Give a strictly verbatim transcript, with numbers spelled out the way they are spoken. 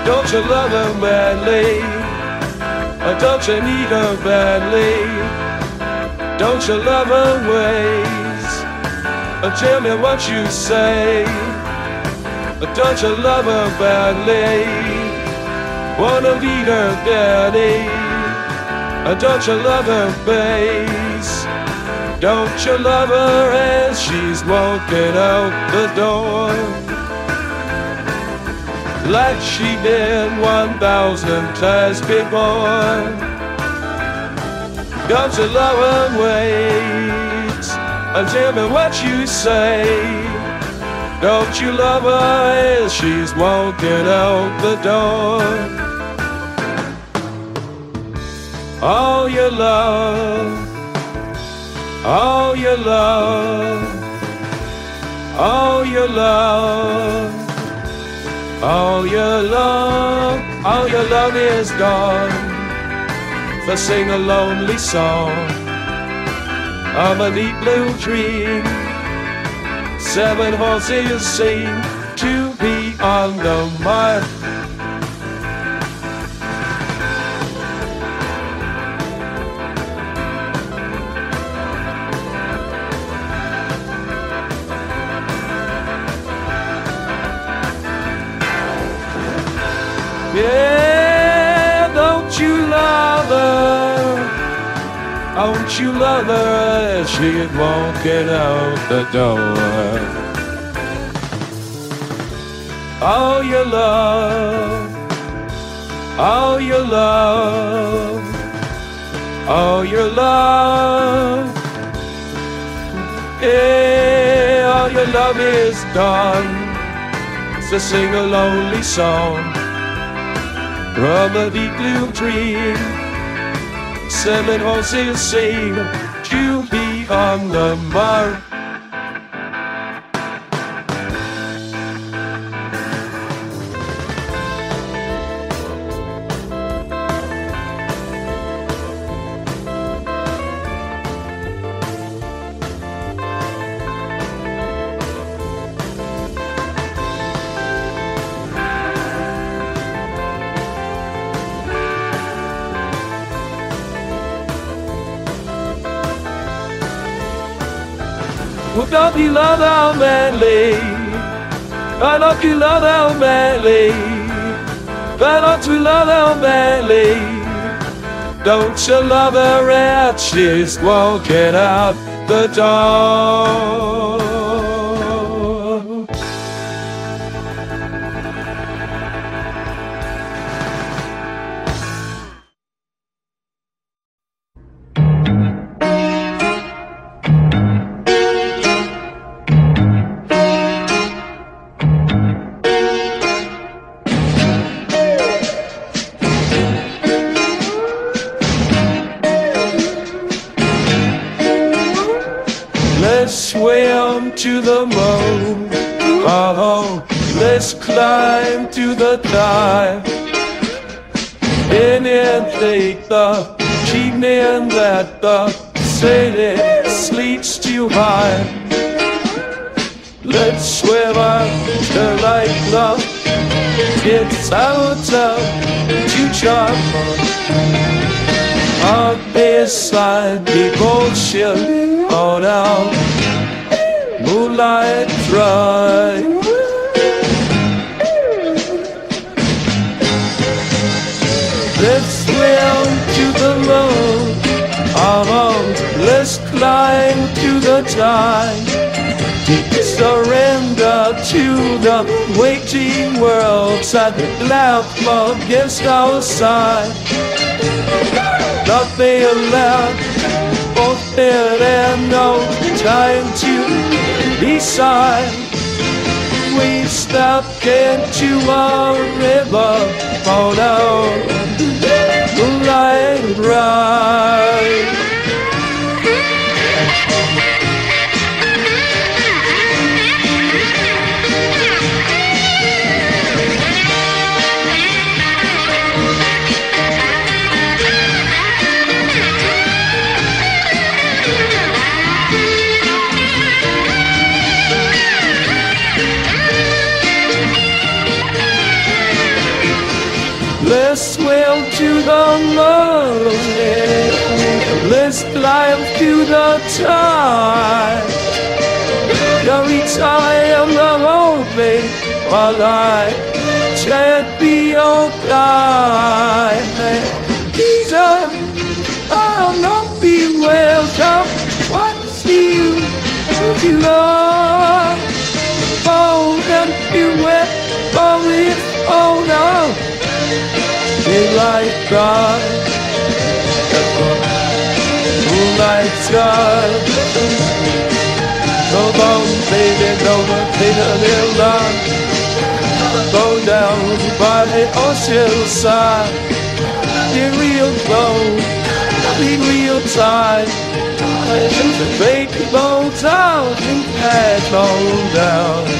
Don't you love her madly? Don't you need her badly? Don't you love her ways? Tell me what you say. Don't you love her badly? Wanna be her daddy? Don't you love her face? Don't you love her as she's walking out the door? Like she did one thousand times before. Don't you love her ways? Tell me what you say. Don't you love her as she's walking out the door? All your love, all your love, all your love, all your love, all your love is gone. To sing a lonely song of a deep blue dream. Seven horses seem to be on the mark. Yeah, don't you love her? Don't you love her as she's walking out the door? All your love, all your love, all your love, yeah, all your love is gone. So sing a lonely song from a deep blue dream. Seven horses seem to be on the mark. Well, don't you love how manly? Why don't you love how manly? Why don't you love how manly? Don't you love her as she's walking out the door? Let's swim to the moon, oh, let's climb to the top. And then take the evening that the city sleeps too high. Let's swim up to like love, it's out of to jump up beside the ocean. Oh now, moonlight dry. Let's swim to the moon, oh, let's climb to the tide. Surrender to the waiting worlds that laugh against our side. Nothing left, both dead and no time to decide. We step into a river, oh no, moonlight ride. sail to the moon. Let's climb to the top. Every time I'm hoping while I can't be your guy. Jesus, I'll not be welcome. What's you? You love? Oh, and you went for it. Oh no. Daylight God, moonlight God. Go on, baby, go on, take a little long. Go down by the ocean side. Be real close, be real tight. The baby bones out and head on down.